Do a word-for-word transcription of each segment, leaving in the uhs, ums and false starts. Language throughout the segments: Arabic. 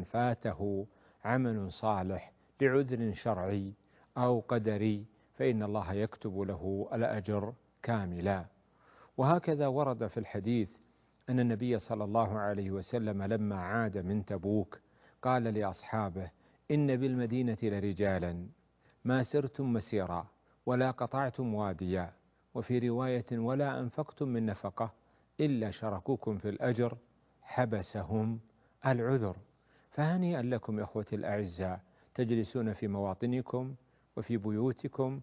من فاته عمل صالح لعذر شرعي أو قدري فإن الله يكتب له الأجر كاملا. وهكذا ورد في الحديث أن النبي صلى الله عليه وسلم لما عاد من تبوك قال لأصحابه: إن بالمدينة لرجالا ما سرتم مسيرا ولا قطعتم واديا، وفي رواية: ولا أنفقتم من نفقة إلا شركوكم في الأجر حبسهم العذر. فهنيئا لكم إخوتي الأعزاء، تجلسون في مواطنكم وفي بيوتكم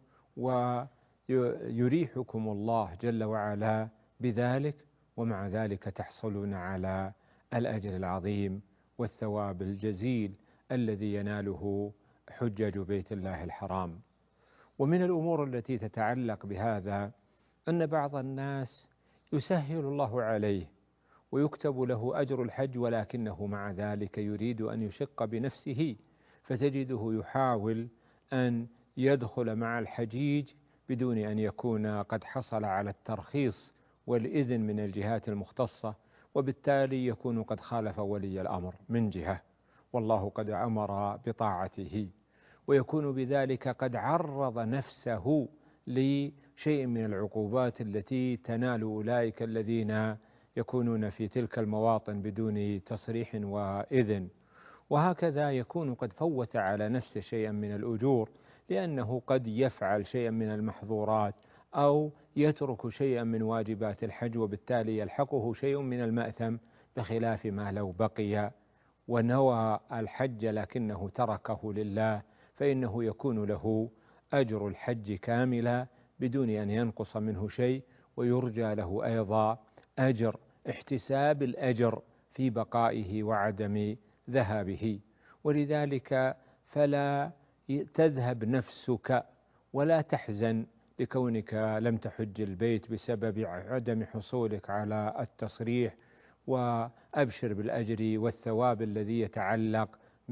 ويريحكم الله جل وعلا بذلك، ومع ذلك تحصلون على الأجر العظيم والثواب الجزيل الذي يناله حجاج بيت الله الحرام. ومن الأمور التي تتعلق بهذا أن بعض الناس يسهل الله عليه ويكتب له أجر الحج، ولكنه مع ذلك يريد أن يشق بنفسه، فتجده يحاول أن يدخل مع الحجيج بدون أن يكون قد حصل على الترخيص والإذن من الجهات المختصة، وبالتالي يكون قد خالف ولي الأمر من جهة، والله قد أمر بطاعته، ويكون بذلك قد عرض نفسه لشيء من العقوبات التي تنال أولئك الذين يكونون في تلك المواطن بدون تصريح وإذن. وهكذا يكون قد فوت على نفسه شيئا من الأجور، لأنه قد يفعل شيئا من المحظورات أو يترك شيئا من واجبات الحج، وبالتالي يلحقه شيء من المأثم، بخلاف ما لو بقي ونوى الحج لكنه تركه لله، فإنه يكون له أجر الحج كاملا بدون أن ينقص منه شيء، ويرجى له أيضا أجر احتساب الأجر في بقائه وعدم ذهابه. ولذلك فلا تذهب نفسك ولا تحزن لكونك لم تحج البيت بسبب عدم حصولك على التصريح، وأبشر بالأجر والثواب الذي يتعلق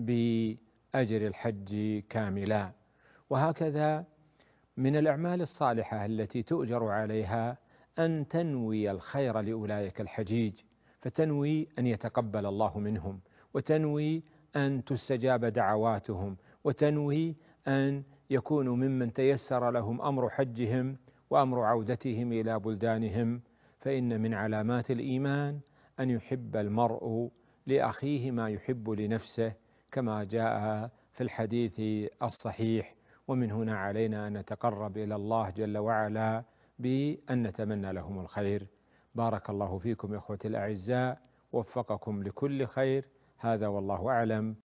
بأجر الحج كاملا. وهكذا من الأعمال الصالحة التي تؤجر عليها أن تنوي الخير لأولئك الحجيج، فتنوي أن يتقبل الله منهم، وتنوي أن تستجاب دعواتهم، وتنوي أن يكونوا ممن تيسر لهم أمر حجهم وأمر عودتهم إلى بلدانهم. فإن من علامات الإيمان أن يحب المرء لأخيه ما يحب لنفسه، كما جاء في الحديث الصحيح. ومن هنا علينا أن نتقرب إلى الله جل وعلا بأن نتمنى لهم الخير. بارك الله فيكم إخوتي الأعزاء، وفقكم لكل خير. هذا والله أعلم.